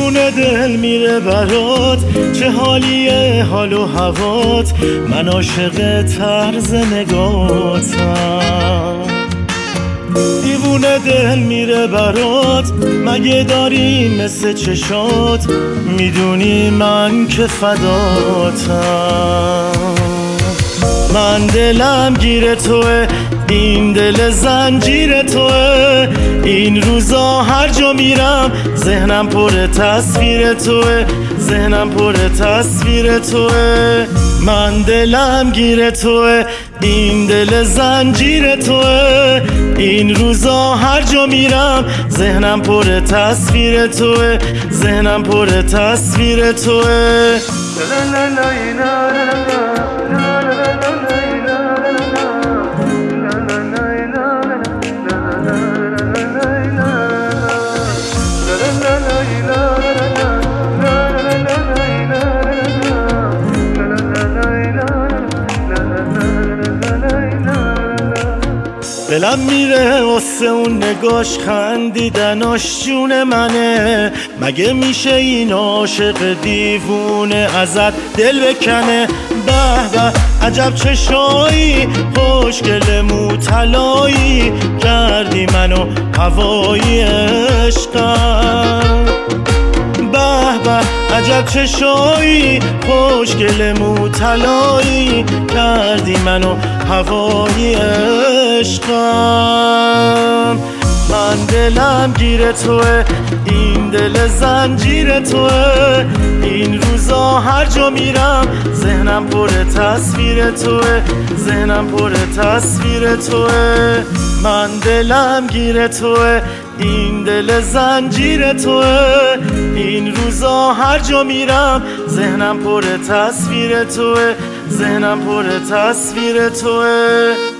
دیوونه دل میره برات، چه حالیه حال و هوات، من عاشق طرز نگاتم. دیوونه دل میره برات، مگه داری مثل چشات، میدونی من که فداتم. من دلم گیر توه، این دل زنجیر توه، این روزا هر جا میرم ذهنم پر تصویر توه، ذهنم پر تصویر توه. من دلم گیر توه، این دل زنجیر توه، این روزا هر جا میرم ذهنم پر تصویر توه، ذهنم پر تصویر توه. دلم میره واسه اون نگاش، خندیدناش جون منه، مگه میشه این عاشق دیوونه ازت دل بکنه. به به عجب چشایی، خوشگل مو طلایی، کردی منو هوایی عشقم. به به عجب چشایی، خوشگل مو طلایی، کردی منو هوایی عشقم. من دلم گیر توه، این دل زنجیر توه، این روزا هر جا میرم ذهنم پر تصویر توه، ذهنم پر تصویر توه. من دلم گیر توه، این دل زنجیر توه، این روزا هر جا میرم ذهنم پر تصویر توه، ذهنم پر تصویر توه.